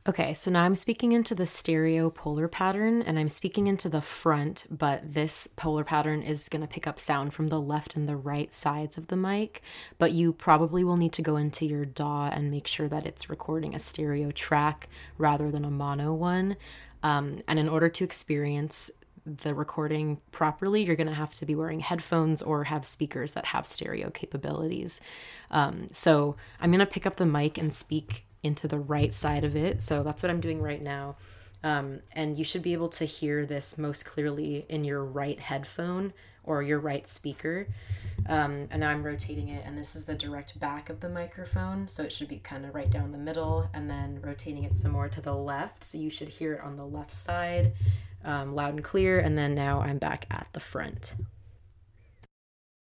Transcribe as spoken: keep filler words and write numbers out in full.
Okay, so now I'm speaking into the stereo polar pattern and I'm speaking into the front, but this polar pattern is going to pick up sound from the left and the right sides of the mic. But you probably will need to go into your D A W and make sure that it's recording a stereo track rather than a mono one. Um, and in order to experience the recording properly, you're going to have to be wearing headphones or have speakers that have stereo capabilities. Um, so I'm going to pick up the mic and speak into the right side of it. So that's what I'm doing right now. Um, and you should be able to hear this most clearly in your right headphone or your right speaker. Um, and now I'm rotating it, and this is the direct back of the microphone. So it should be kind of right down the middle, and then rotating it some more to the left. So you should hear it on the left side, um, loud and clear. And then now I'm back at the front.